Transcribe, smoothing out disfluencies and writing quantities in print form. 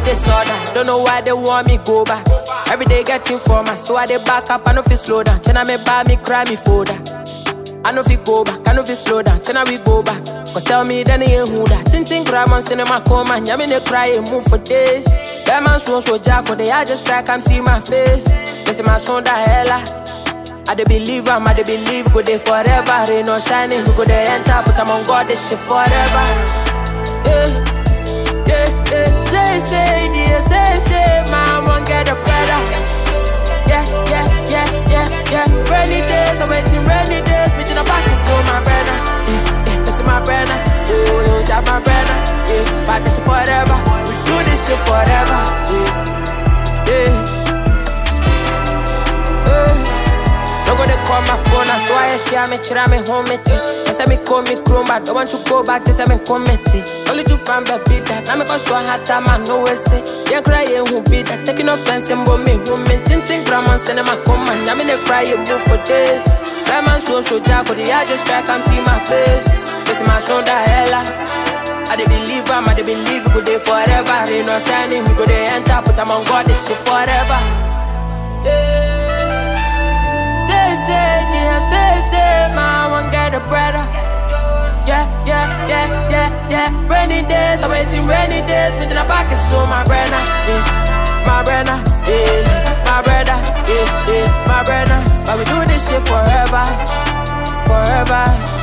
disorder. Don't know why they want me go back. Every day getting for my, so I dey back up, I no fit slow down. Chena me buy me cry me folder. I no fit go back, I no fit slow down. Chena we go back. Cause tell me then he ain't who that. Tintin grab on cinema coma, nyami ne cry and move for days. That man so jack, they I just try come see my face. This is my son that hella. I dey believe I'm, I dey believe go there forever. Rain no shining, we go there enter, but I'm on God this shit forever. Say, dear, say, man, won't get a better. Yeah. Rainy days, I'm waiting, rainy days, me in a pocket, so my brother. This is my brother. Oh, that my brother. But this shit forever. We do this shit forever. Don't go to call my phone, that's why I share me, try me home it. I say me call me chrome, but don't want to go back, this I me committee. Only to find baby that, now me cause so hard time, I know it say. Yeah, crying who beat that, taking offense and bomb me, who me tinting grandma, send my command, now me they cry, you move for this. That man so jack, but I just try come see my face. This is my son that hella. I dey believe I'm, I dey believe we go there forever. Rain no shining, we go there enter, but I'm on God, this shit forever. Say, man, won't get a brother. Yeah. Rainy days, I'm waiting, rainy days, me in a pocket, so my brother, my brother, my brother, my brother. But we do this shit forever.